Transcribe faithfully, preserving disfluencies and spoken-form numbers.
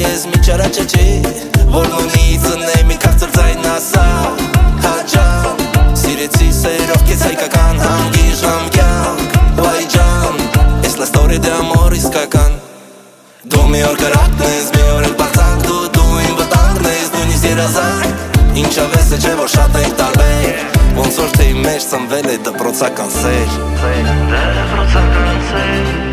ես մի չարաչաչի Որ նույնից ընեմ մի կաղցր ձայն ասա Հաջան Սիրեցի սերով կեզ հայկական հանգի ժամկյանք Վայ ջան Ես la storia de amor իսկական Դու մի օր կրակն ես, մի օր էլ բարձանք Դու դու իմ վտանգն ես, նույնիսկ երազանք Ինչ ավես է չէ որ շատ ենք տարբեր Ոնց որ թե իմ մեջ ծնվել է դպրոցական սեր Դպրոցական սեր